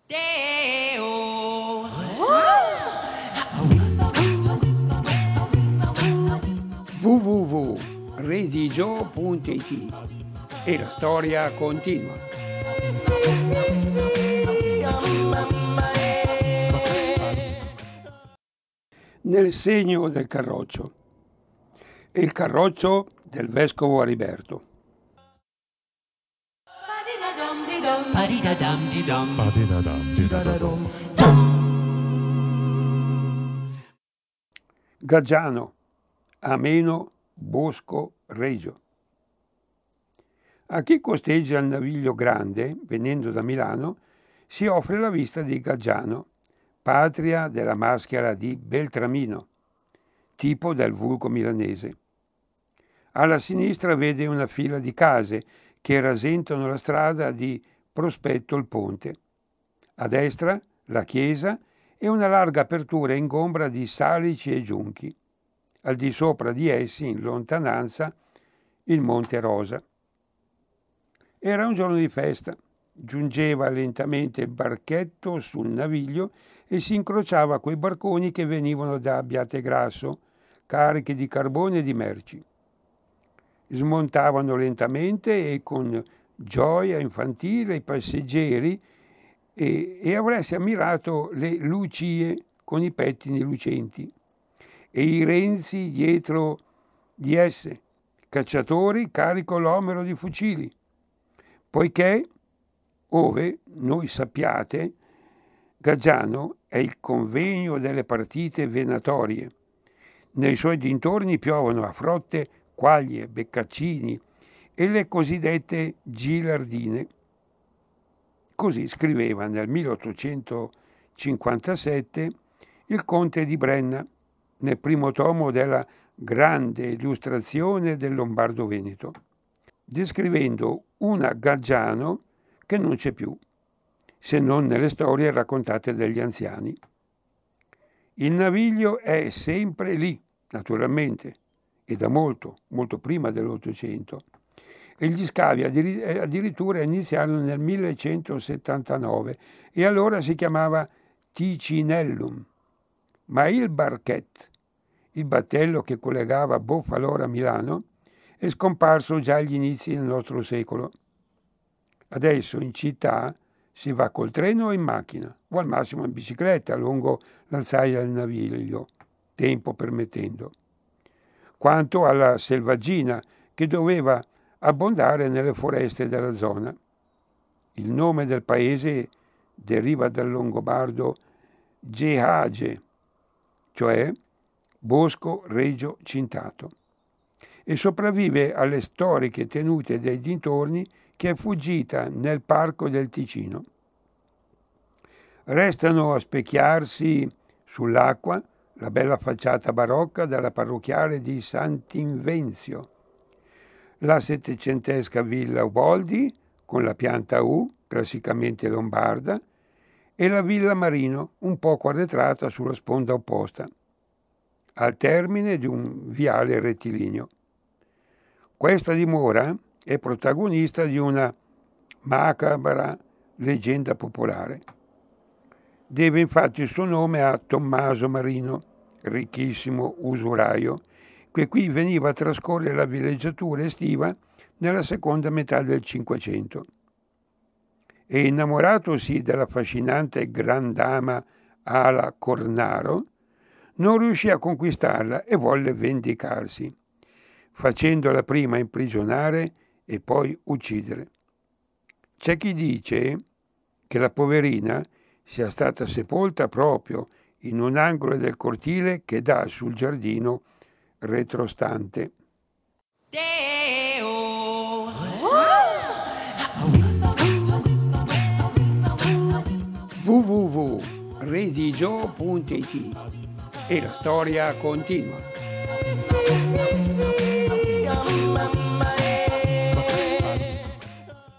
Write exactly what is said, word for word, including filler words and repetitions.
w w w punto redigio punto it e la storia continua. Nel segno del carroccio. E il carroccio del vescovo Ariberto. Gaggiano, Ameno, Bosco, Reggio. A chi costeggia il Naviglio Grande, venendo da Milano, si offre la vista di Gaggiano, patria della maschera di Beltramino, tipo del vulgo milanese. Alla sinistra vede una fila di case che rasentano la strada di Prospetto il Ponte. A destra la chiesa e una larga apertura ingombra di salici e giunchi. Al di sopra di essi, in lontananza, il Monte Rosa. Era un giorno di festa. Giungeva lentamente il barchetto sul Naviglio e si incrociava coi barconi che venivano da Abbiategrasso, carichi di carbone e di merci. Smontavano lentamente e con gioia infantile i passeggeri e, e avresti ammirato le lucie con i pettini lucenti e i renzi dietro di esse, cacciatori carico l'omero di fucili, poiché, ove noi sappiate, Gaggiano è il convegno delle partite venatorie. Nei suoi dintorni piovono a frotte quaglie, beccaccini e le cosiddette gilardine. Così scriveva nel milleottocentocinquantasette il conte di Brenna, nel primo tomo della Grande illustrazione del Lombardo-Veneto, descrivendo una Gaggiano che non c'è più, se non nelle storie raccontate dagli anziani. Il Naviglio è sempre lì, naturalmente, e da molto, molto prima dell'Ottocento. E gli scavi addirittura iniziarono nel millecentosettantanove e allora si chiamava Ticinellum. Ma il Barchet, il battello che collegava Boffalora a Milano, è scomparso già agli inizi del nostro secolo. Adesso in città si va col treno o in macchina, o al massimo in bicicletta lungo l'alzaia del Naviglio, tempo permettendo. Quanto alla selvaggina che doveva abbondare nelle foreste della zona. Il nome del paese deriva dal longobardo Gehage, cioè bosco regio cintato, e sopravvive alle storiche tenute dei dintorni che è fuggita nel parco del Ticino. Restano a specchiarsi sull'acqua la bella facciata barocca della parrocchiale di Sant'Invenzio, la settecentesca villa Uboldi con la pianta U, classicamente lombarda, e la villa Marino, un poco arretrata sulla sponda opposta, al termine di un viale rettilineo. Questa dimora è protagonista di una macabra leggenda popolare. Deve infatti il suo nome a Tommaso Marino, ricchissimo usuraio, che qui veniva a trascorrere la villeggiatura estiva nella seconda metà del Cinquecento. E innamoratosi della affascinante gran dama Ala Cornaro, non riuscì a conquistarla e volle vendicarsi, facendola prima imprigionare e poi uccidere. C'è chi dice che la poverina sia stata sepolta proprio in un angolo del cortile che dà sul giardino retrostante. w w w punto redigio punto it e la storia continua.